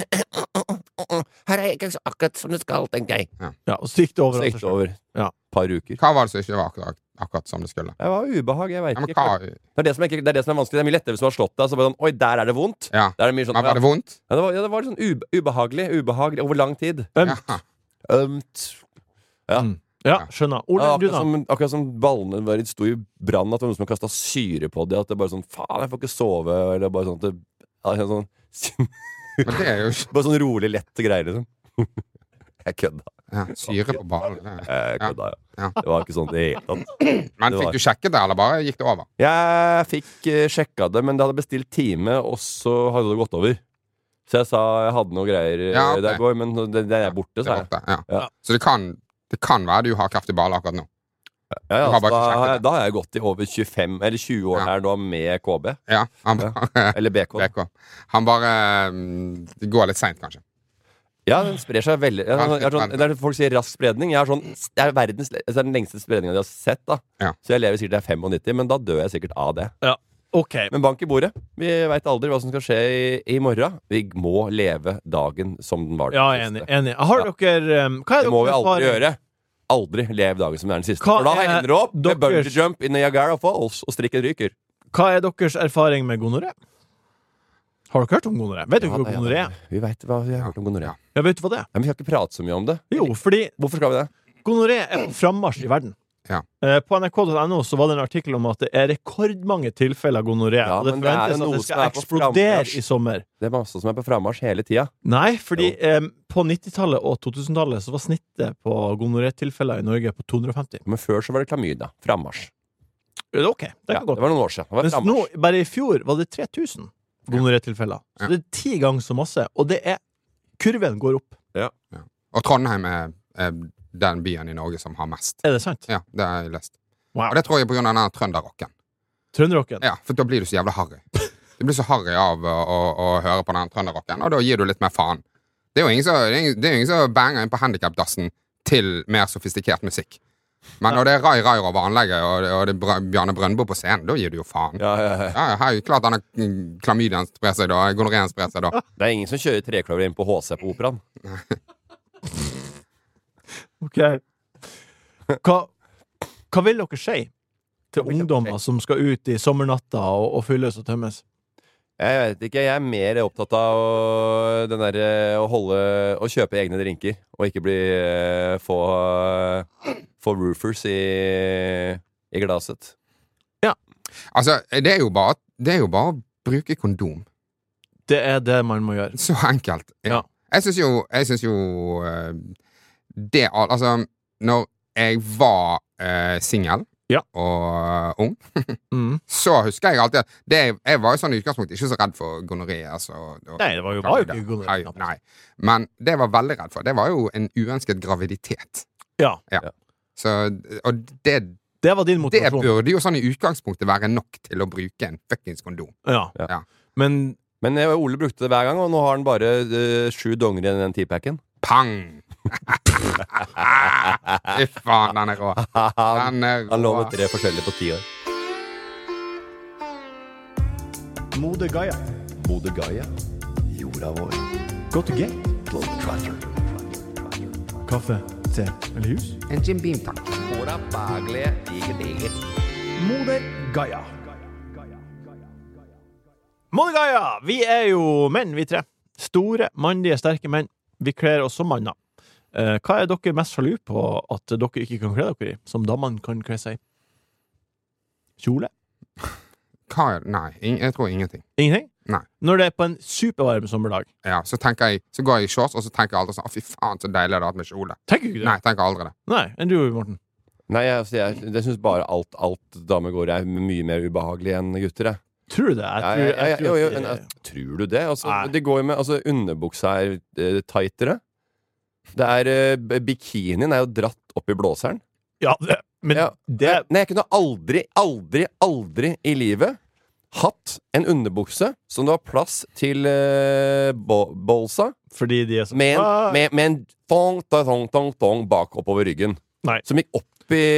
Her er jeg ikke akkurat som det skal, tenker jeg. Ja, og så gikk det over Så av gikk seg det selv. over Ja. et par uker. Hva var det som ikke var akkurat, akkurat som det skulle? Det var ubehag, jeg vet Ja, men ikke. hva... Det er det, som er ikke, det er det som er vanskelig. Det er mye lettere hvis du har slått deg. Så bare sånn, oi, der er det vondt. Ja, Der er det mye sånn, men var det vondt? ja, det, var, ja, det var litt sånn ube, ubehagelig. Ubehagelig over lang tid. Ømt. Ja. Ømt. Ja. Mm. Ja, skjønner. Ja, Ole, du akkurat, da? som, akkurat som ballene bare sto i brann, at det var noen som har kastet syre på det. At det bare sånn, faen, jeg får ikke sove. Eller bare sånn, at det, ja, sånn, Men det er jo ikke bare sånn rolig, lett greier, liksom. Jeg kødda. ja, syre på ballen. det er- Jeg kødda, ja. Ja. Det var ikke sånn i det hele tatt. Men Det fikk var- du sjekket det, eller bare gikk det over? Jeg fikk uh, sjekka det, men det hadde bestilt time, og så hadde det gått over. Så jeg sa jeg hadde noe greier eh, Ja, ok. der går, men det, det er borte, Det sa er jeg. borte, ja. Ja. Så det kan, det kan være du har kreft i ballen akkurat nå. Ja, ja, Du har bare så ikke da, sjekket har jeg- det. da har jeg gått i over tjuefem eller tjue år Ja. her nå med K B. Ja, han Ja. bare Eller B K. B K. Han bare mm, Det går litt seint, kanskje. Ja, den sprer seg veldig. Jeg, har sånn- jeg, har sånn, det er folk sier rask spredning. Jeg har sånn, det er verdens, det er den lengste spredningen de har sett. da Ja. Så jeg lever sikkert til jeg er femognitti, men da dør jeg sikkert av det. Ok, Men bank i bordet. Vi veit aldri hva som skal skje i, i morgen. Vi må leve dagen som den var den ja, siste. enig, enig. Har Ja. dere um, Hva er Det må vi deres aldri erfaring? gjøre. Aldri lev dagen som det er den siste. Hva For da er ender du opp med deres- bungee jump i Niagara Falls, og strikken ryker. Hva er deres erfaring med gonoré? Har dere hørt om gonoré? Vet dere Ja, hva det- ja, gonoré er? Vi veit hva vi har hørt om gonoré. Ja. Ja, vet du hva det er? Ja, men vi skal ikke prate så mye om det. Jo, fordi Hvorfor skal vi det? gonoré er på frammarsj i verden. Ja. Eh, På n r k punktum no så var det en artikkel om at det er rekordmange tilfeller av gonoré. Ja, og det men det er forventes jo at noe det som skal er på eksplodere frammarsj. i sommer. Det er masse som er på frammarsj hele tida. Nei, fordi eh, på nittitallet og totusentallet så var snittet på gonorétilfeller i Norge på to hundre og femti. Men før så var det klamydia. Frammarsj. Det er ok, det Ja, kan det gå. var noen år siden. Det var Mens nå, frammarsj. bare i fjor, var det tre tusen gonorétilfeller. Så Ja. det er ti ganger så masse. Og det er kurven går opp. Og Trondheim er, er den byen i Norge som har mest. Er det sant? Ja, det har jeg lest. Wow. Og det tror jeg er på grunn av den trønderrocken. Trønderrocken. Ja, for da blir du så jævla harry. Du blir så harry av å, å, å høre på den trønderrocken, og da gir du litt mer faen. Det er jo ingen som, det er ingen, det er jo ingen som banger inn på handicapdassen til mer sofistikert musikk. Men når det er Rai Rai over anlegget, og det, og det er Br- Bjarne Brøndbo på scenen, da gir du jo faen. Ja, ja, ja. Ja, her er jo klart denne mm, klamydiaen sprer seg da, gonoreen sprer seg da. Det er ingen som kjører trekløver inn på H C på Operaen. Ok. Hva, hva vil dere si til ungdommer som skal ut i sommernatta og, og fylles og tømmes? Jeg vet ikke, jeg er mer opptatt av å, den der, å holde Å kjøpe egne drinker og ikke bli få, få roofers i, i glaset. Ja. Altså, det er jo bare Det er jo bare å bruke kondom. Det er det man må gjøre. Så enkelt. Ja. Jeg syns jo Jeg syns jo uh, det Altså, når jeg var uh, singel Ja. og uh, ung, Mm. så husker jeg alltid at det, jeg var jo sånn i utgangspunktet ikke så redd for gonoré. Altså, og- Nei, det var jo, var jo ikke gonoré. Nei, nei. Men det jeg var veldig redd for, det var jo en uønsket graviditet. Ja. Ja. Så, og det, Det var din det motivasjon. burde jo sånn i utgangspunktet være nok til å bruke en fuckings kondom. Ja. Ja. Men Men eh, Ole brukte det hver gang, og nå har han bare eh, sju donger i den ti-packen. Pang! Fy faen, den er rå. han, Den er han lå rå. med tre forskjellige på ti år. Mode Gaia. Mode Gaia. Jorda vår. Go to gate. Globetrotter. Kaffe, te eller hus? En Jim Beam, takk. Mode Gaia. Mode Gaia! Vi er jo menn, vi tre. Store, mandige, sterke menn. Vi kler oss som manner. Eh, hva er dere mest sjalu på at dere ikke kan kle dere i, som damene kan kle seg i? Kjole? Hva er det? Nei, ing- jeg tror ingenting. Ingenting? Nei. Når det er på en supervarm sommerdag. Ja, så tenker jeg, så går jeg i shorts, og så tenker jeg aldri sånn, å fy faen, så deilig det har vært med kjole. Tenker du ikke det? Nei, tenker aldri det. Nei, enn du, Morten? Nei, jeg, altså, jeg, jeg syns bare alt, alt damer går i er mye mer ubehagelig enn gutter. Jeg. Tror du det? Jeg Ja, tror, jeg, jeg, jeg, tror jo, jo, at men, de- altså, tror du det? Altså, Nei. det går jo med altså, underbuksa er eh, tightere. Det er eh, b- Bikinien er jo dratt opp i blåseren. Ja, det, men Ja. det Nei, jeg kunne aldri, aldri, aldri i livet hatt en underbukse som det var plass til eh, bo- bolsa, fordi de er så med en, Ah, med, med en tong, tong, tong, tong bak oppover ryggen. Nei. Som gikk opp i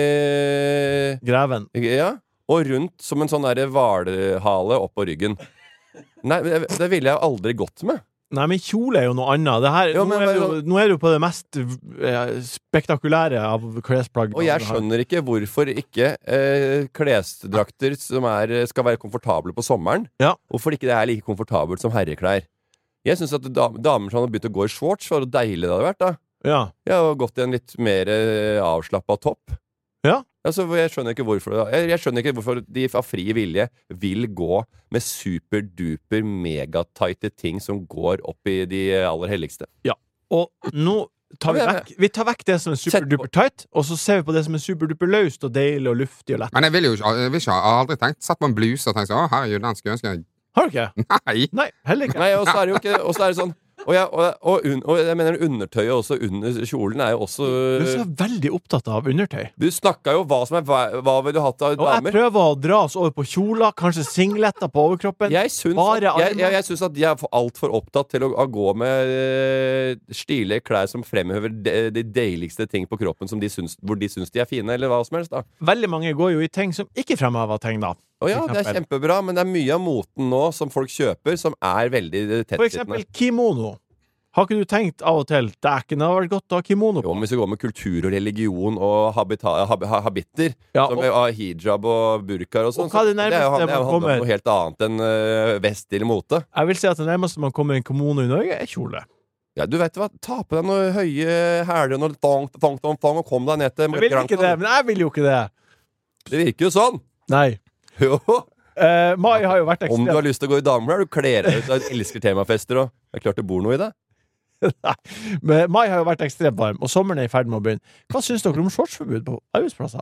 Greven. Ja, og rundt som en sånn der hvalehale opp på ryggen. Nei, det, det ville jeg jo aldri gått med. Nei, men kjole er jo noe annet. Det her, Jo, nå, men- er det jo, nå er det jo på det mest eh, spektakulære av klesplagg. Og jeg skjønner ikke hvorfor ikke eh, klesdrakter som er, skal være komfortable på sommeren. Ja. Hvorfor ikke det er like komfortabelt som herreklær. Jeg syns at dam- damer som hadde begynt å gå i shorts, var det deilig det hadde vært. da Ja. Jeg har gått i en litt mer eh, avslappa topp. Ja. Altså, jeg skjønner ikke hvorfor jeg, jeg skjønner ikke hvorfor de av fri vilje vil gå med superduper megatighte ting som går opp i de aller helligste. Og nå tar vi Ja, men- vekk Vi tar vekk det som er superduper tight, og så ser vi på det som er superduper løst og deilig og luftig og lett. Men jeg vil jo ikke, jeg vil ikke, jeg har aldri tenkt, sett på en bluse og tenkt sånn, å herregud, den skulle jeg ønske jeg... Har du ikke? Nei! Nei, heller ikke. Nei, og så er det jo ikke Og så er det sånn Og jeg, og, og, un, og jeg mener undertøyet også under kjolen er jo også Du er så veldig opptatt av undertøy. Du snakka jo hva som er Hva, hva vil du ha av Og jeg damer? prøver å dra oss over på kjoler, kanskje singletter på overkroppen. Jeg syns, Bare at, jeg, armer. jeg, jeg syns at de er for- altfor opptatt til å, å gå med eh, stilige klær som fremhever de, de deiligste ting på kroppen som de syns, hvor de syns de er fine, eller hva som helst. da Veldig mange går jo i ting som ikke fremhever ting, da. Og ja, For det er eksempel. kjempebra, men det er mye av moten nå som folk kjøper, som er veldig eh, For tettsittende. eksempel kimono. Har ikke du tenkt av og til Dæken, det hadde vært godt å ha kimono Jo, på? men hvis vi går med kultur og religion og habita, hab, ha- habiter, Ja, som og- av hijab og burkaer og sånn, Og hva er det så det er jo nærmeste det er jo man handler kommer? om noe helt annet enn uh, vest eller mote. Jeg vil si at det nærmeste man kommer en kimono i Norge, er kjole. Ja, du vet hva, ta på deg noen høye hæler og noe tong, tong, tong, tong, og kom deg ned til Jeg vil ikke det, men jeg vil jo ikke det. Det virker jo sånn! Nei. Jo. Eh, mai har jo vært Om du ekstremt har lyst til å gå i damer, du kler deg ut og elsker temafester, og det er klart det bor noe i det. Nei, men mai har jo vært ekstremt varm, og sommeren er i ferd med å begynne. Hva syns dere om shortsforbud på arbeidsplasser?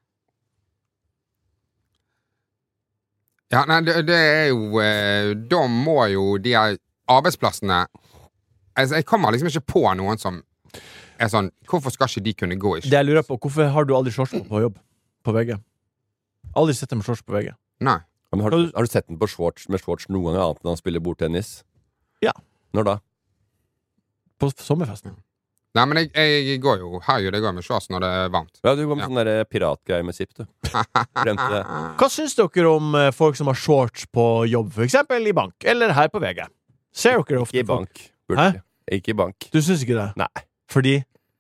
Ja, nei, det, det er jo eh, Da må jo de her arbeidsplassene Altså, jeg kommer liksom ikke på noen som er sånn Hvorfor skal ikke de kunne gå i Det jeg lurer på, hvorfor har du aldri shorts på på jobb? På V G? Aldri sett dem med shorts på V G? Nei. Ja, men har, du, har du sett den på shorts, med shorts noen gang annet enn han spiller bordtennis? Ja. Når da? På sommerfesten? Nei, men jeg, jeg går jo Herregud, jeg går med shorts når det er varmt. Ja, du går med Ja. sånn der piratgreier med zipp, du. Glemte det. Hva syns dere om eh, folk som har shorts på jobb, for eksempel i bank, eller her på V G? Ser dere ofte Ikke i folk? bank. Burde Hæ? ikke. Ikke i bank. Du syns ikke det? Nei. Fordi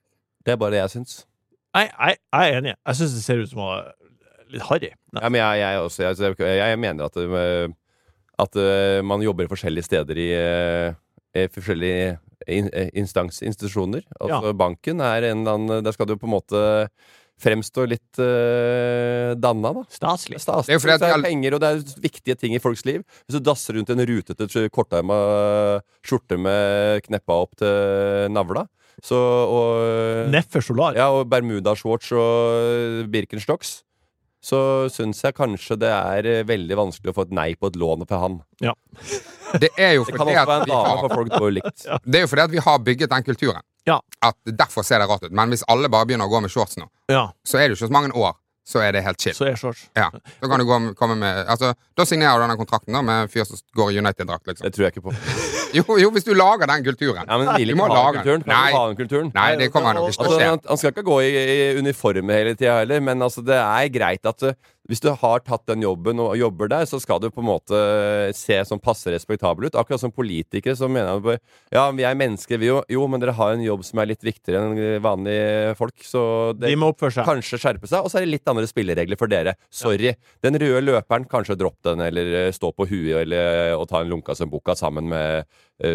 Det er bare det jeg syns. Jeg, jeg, jeg er enig. Jeg synes det ser ut som å litt harry. Ja, men jeg, jeg, også, jeg, jeg mener at, uh, at uh, man jobber forskjellige steder i, uh, i forskjellige in, instans, institusjoner. Altså ja. Banken er en eller annen. Der skal du på en måte fremstå litt uh, danna, da. Staselig. Staselig. Det er jo fordi at det er all... penger, og det er viktige ting i folks liv. Hvis du dasser rundt en rutete kortarma skjorte med kneppa opp til navla, så og Neffe Solar. Ja, og Bermuda-shorts og Birkenstocks, så syns jeg kanskje det er veldig vanskelig å få et nei på et lån for han. Ja. Det er jo Det kan fordi også at være en vi dame har for folk går likt. Ja. Det er jo fordi at vi har bygget den kulturen. Ja. At derfor ser det rart ut. Men hvis alle bare begynner å gå med shorts nå, Ja. så er det jo ikke så mange år. Så er det helt chill. Så er shorts. Ja, Da kan du gå, komme med Altså, da signerer du denne kontrakten da med en fyr som går i United-drakt, liksom. Det tror jeg ikke på. Jo, jo, hvis du lager den kulturen. Ja, men vil Du ikke må ha lage den kulturen. den. Nei. Kan du ha den kulturen? Nei, det kommer nok ikke til å Altså, skje. han, han skal ikke gå i, i uniform hele tida heller, men altså, det er greit at uh, hvis du har tatt den jobben og jobber der, så skal du på en måte se som passe respektabel ut. Akkurat som politikere så mener jeg ja, vi er mennesker, vi jo. Jo, men dere har en jobb som er litt viktigere enn vanlige folk, så det De må oppføre seg. kanskje skjerpe seg. Og så er det litt andre spilleregler for dere. Sorry. Den røde løperen, kanskje dropp den, eller stå på huet, eller og ta en lunka som boka sammen med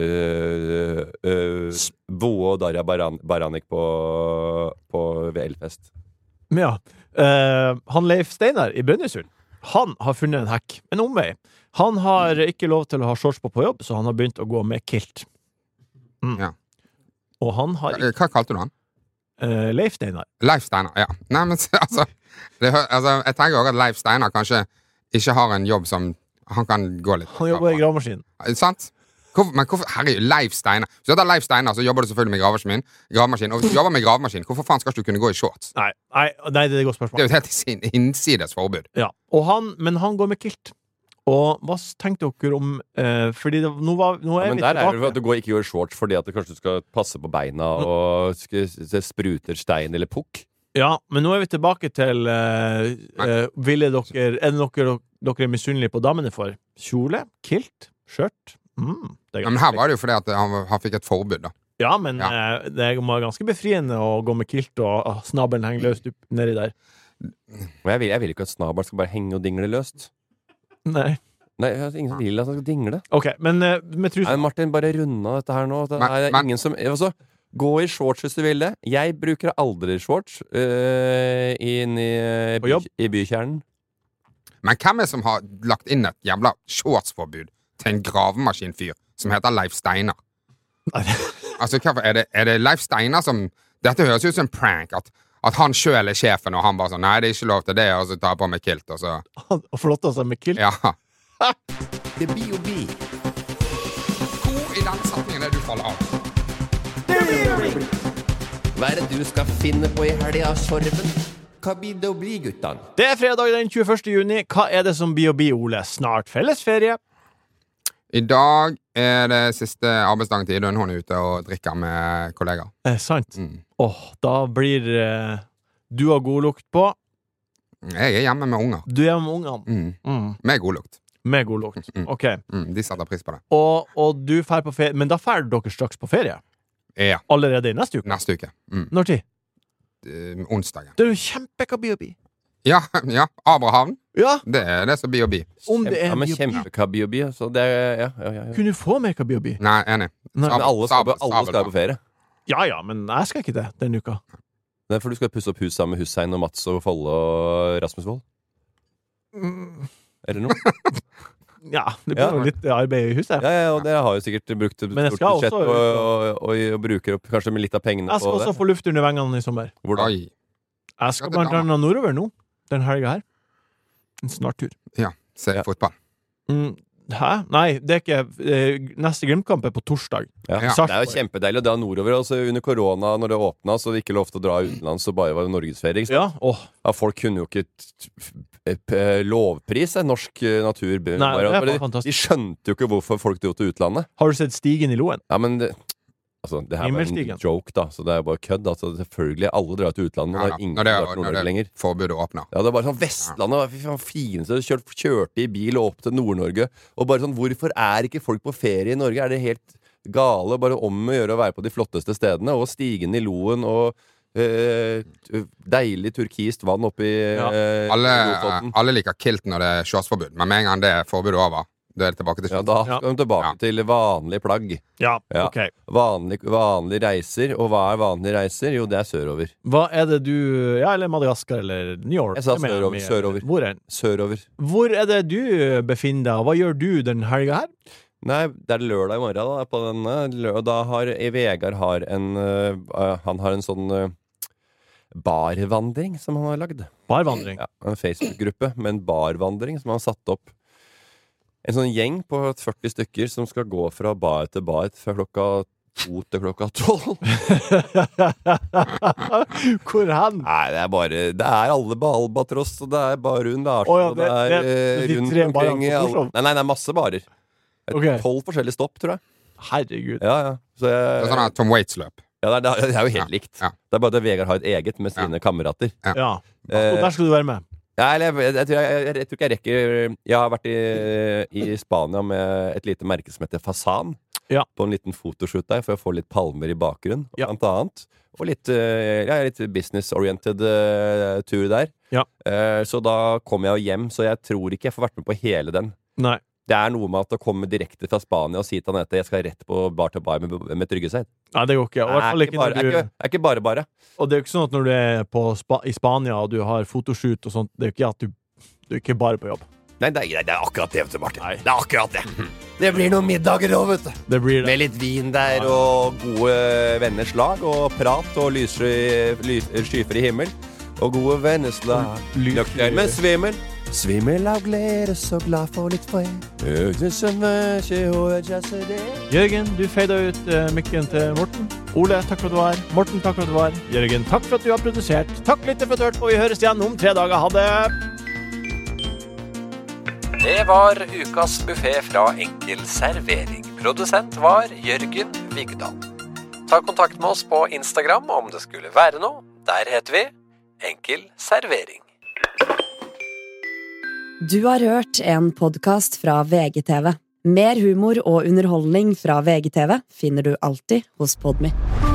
øh, øh, Boe og Darja Baran Baranik på, på V L-fest. Ja. Uh, han Leif Steinar i Brønnøysund, han har funnet en hack, en omvei. Han har ikke lov til å ha shorts på på jobb, så han har begynt å gå med kilt. Mm. Ja. Og han har Hva, hva kalte du han? uh, Leif Steinar. Leif Steinar, ja. Nei, men altså, det, hø- altså Jeg tenker også at Leif Steinar kanskje ikke har en jobb som han kan gå litt. Han jobber i gravemaskinen. Sant? Hvorfor, men hvorfor, herregud, Leif Steinar. Hvis du heter Leif Steinar, så jobber du selvfølgelig med gravemaskin. gravemaskin. Og hvis du jobber med gravemaskin, hvorfor faen skal ikke du kunne gå i shorts? Nei, nei, nei, det er et godt Det spørsmål. er jo et helt sin- innsides forbud. Ja. Og han, men han går med kilt. Og hva tenkte dere om uh, Fordi det, nå, var, nå er Ja, men vi der er det for tilbake. at du går ikke i shorts fordi at du kanskje skal passe på beina og skal, det spruter stein eller pukk. Ja, men nå er vi tilbake til uh, uh, Ville dere Er det noe dere er misunnelige på damene for? Kjole? Kilt? Skjørt? Mm, det er Ja, men her var det jo fordi at han, han fikk et forbud, da. Ja, men Ja. eh, det er ganske befriende å gå med kilt og ah, snabelen henger løst opp nedi der. Og jeg vil, jeg vil ikke at snabelen skal bare henge og dingle løst. Nei. Nei, jeg har ingen som vil at han skal dingle. OK, men eh, med trusa Nei, Martin, bare runda dette her nå. Det Men- er men- ingen som altså, gå i shorts hvis du vil det. Jeg bruker aldri shorts øh, inn i, På by, jobb? i bykjernen. Men hvem er det som har lagt inn et jævla shortsforbud til en gravemaskinfyr som heter Leif Steinar? Altså, hva, er, det, er det Leif Steinar som Dette høres ut som en prank. At, at han sjøl er sjefen, og han bare sånn Nei, det er ikke lov til det, og så tar jeg på meg kilt, og så og flotta seg med kilt. Ja. Det blir jo bi. Hvor i den setningen er du faller av? Hva er det du skal finne på i helga, Sorven? Hva blir det å bli, guttan? Det er fredag den tjueførste juni. Hva er det som blir å bli, Ole? Snart fellesferie. I dag er det siste arbeidsdagen til Idun. Hun er ute og drikker med kollegaer. Eh, sant. Mm. Åh, da blir eh, du har god lukt på. Jeg er hjemme med unger. Du er med ungene. Mm. Mm. Med god lukt. Med god lukt. Mm. OK. Mm. De setter pris på det. Og, og du drar på ferie. Men da drar dere straks på ferie? Ja. Allerede i neste uke? Neste uke. Mm. Når tid? Eh, onsdagen. Det er jo kjempeka bli å bli. Ja, ja. Abrahavn. Ja, Det er det som blir å bli. om det er Ja, men bli å bli. kjempekabiobi. Så det er ja, ja, ja, ja. Kunne du få mer ka bli å bli? Nei, enig. Nei. Men alle skal, på, Sabel- alle skal sabel, på ferie. Ja ja, men jeg skal ikke det denne uka. Det er for du skal pusse opp hus sammen med Hussein og Mats og Folle og Rasmus Wold. Mm. Eller noe. Ja, det blir Ja. jo litt arbeid i huset. Ja, ja, og dere har jo sikkert brukt et Men jeg stort skal budsjett også- og, og, og, og bruker opp kanskje med litt av pengene Jeg skal på også det. få luft under vengene i sommer. Hvordan? Oi. Jeg skal Ja, det blant er annet nordover nå, den helga her. En snart tur. Ja. Se Ja. fotball. Mm. Hæ? Nei, det er ikke eh, Neste Glimt-kamp er på torsdag. Ja. Ja. Det er jo kjempedeilig å dra nordover. Altså, under korona, når det åpna, så det ikke lov til å dra utenlands, så bare var det norgesferie. Ikke sant? Ja, åh. Ja, folk kunne jo ikke t- t- p- lovprise norsk eh, natur. Nei, Bare- det er bare- fantastisk. De skjønte jo ikke hvorfor folk dro til utlandet. Har du sett Stigen i Loen? Ja, men det, altså, det her var Himmelstigen. en joke, da, så det er bare kødd. Altså, selvfølgelig, alle drar til utlandet, men Ja, det da. er ingen Når det, som drar til når Nord-Norge lenger. det forbudet åpner. Ja, det er bare sånn Vestlandet, fy faen, fineste. Kjørte, kjørte i bil og opp til Nord-Norge. Og bare sånn, hvorfor er ikke folk på ferie i Norge? Er det helt gale? Bare om å gjøre å være på de flotteste stedene. Og Stigen i Loen og eh, deilig turkist vann oppi Ja. eh, Alle, Lofoten. alle liker kilt når det er shortsforbud, men med en gang det er forbudet over, da er det tilbake til Ja, shorts. da Ja. skal vi tilbake Ja. til vanlige plagg. Ja, Ja. ok. Vanlig, vanlige reiser. Og hva er vanlige reiser? Jo, det er sørover. Hva er det du Ja, eller Madagaskar eller New York? Jeg sa Det mener sørover, mye. sørover. Hvor er den? Sørover. Hvor er det du befinner deg, og hva gjør du den helga her? Nei, det er lørdag i morgen da, på denne. Lø- Og da har Vegard har en øh, Han har en sånn øh, barvandring som han har lagd. Barvandring. Ja, en Facebook-gruppe med en barvandring som han har satt opp. En sånn gjeng på førti stykker som skal gå fra bar til bar fra klokka to til klokka tolv. Hvor hen? Nei, det er bare Det er alle på Albatross, og det er Barun Larsen, Å ja, og det det- er det- eh, de rundt tre omkring barene i på alle Torshov? Nei, nei, det er masse barer. Ok. Tolv forskjellige stopp, tror jeg. Herregud. Ja, ja. Så Det jeg, er sånn her Tom Waits-løp. ja, det, er, det er jo helt Ja, likt. ja. Det er bare at Vegard har et eget med sine kamerater. Ja. Og Eh, der skal du være med. Ja, eller jeg, jeg, tror jeg, jeg, jeg tror ikke jeg rekker Jeg har vært i, i Spania med et lite merke som heter Fasan. Ja. På en liten fotoshoot der for å få litt palmer i bakgrunn, Ja. blant annet. Og litt, eh, ja, litt business-oriented eh, tur der. Ja. Eh, så da kom jeg jo hjem, så jeg tror ikke jeg får vært med på hele den. Nei. Det er noe med at å komme direkte fra Spania og si til Anette jeg skal rett på bar til bar med, med Tryggeseid. Nei, det går ikke. Og, i hvert fall Det ikke er ikke bare når er du, ikke, er ikke bare bare. og det er jo ikke sånn at når du er på Spa, i Spania og du har fotoshoot og sånt, det er jo ikke at du, du er ikke bare på jobb. Nei, det er, det er akkurat det, vet du, Martin. Det er akkurat det. Det blir noen middager òg, vet du. Det blir det. Med litt vin der, og gode venners lag, og prat, og lyser, lys, skyfri himmel. Og gode venners lag. Lys- Nøktern, men svimmel. Svimmel av glede, så glad for litt fred. Jørgen, du feida ut uh, mikken til Morten. Ole, takk for at du var her. Morten, takk for at du var her. Jørgen, takk for at du har produsert. Takk litt for at du hørte på. Vi høres igjen om tre dager. Ha det! Det var ukas buffé fra Enkel servering. Produsent var Jørgen Vigdal. Ta kontakt med oss på Instagram om det skulle være noe. Der heter vi Enkel servering. Du har hørt en podcast fra V G T V. Mer humor og underholdning fra V G T V finner du alltid hos Podme.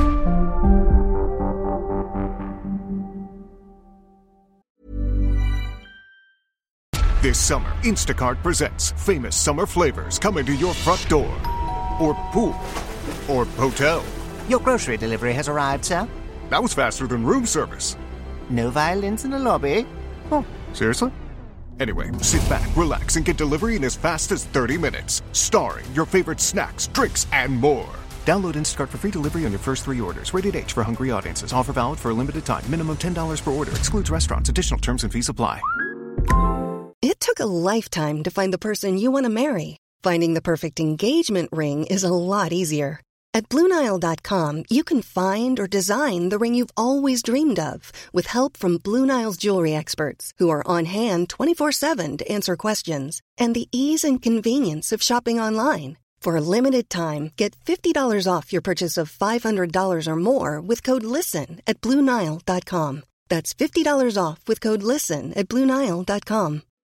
This summer, Instacart presents famous summer flavors coming to your front door. Or pool. Or hotel. Your grocery delivery has arrived, sir. That was faster than room service. No violins in the lobby. Oh, seriously? Anyway, sit back, relax, and get delivery in as fast as thirty minutes. Starring your favorite snacks, drinks, and more. Download Instacart for free delivery on your first three orders. Rated H for hungry audiences. Offer valid for a limited time. Minimum ten dollars per order. Excludes restaurants. Additional terms and fees apply. It took a lifetime to find the person you want to marry. Finding the perfect engagement ring is a lot easier. At Blue Nile dot com, you can find or design the ring you've always dreamed of with help from Blue Nile's jewelry experts who are on hand twenty-four seven to answer questions and the ease and convenience of shopping online. For a limited time, get fifty dollars off your purchase of five hundred dollars or more with code LISTEN at Blue Nile dot com. That's fifty dollars off with code LISTEN at Blue Nile dot com.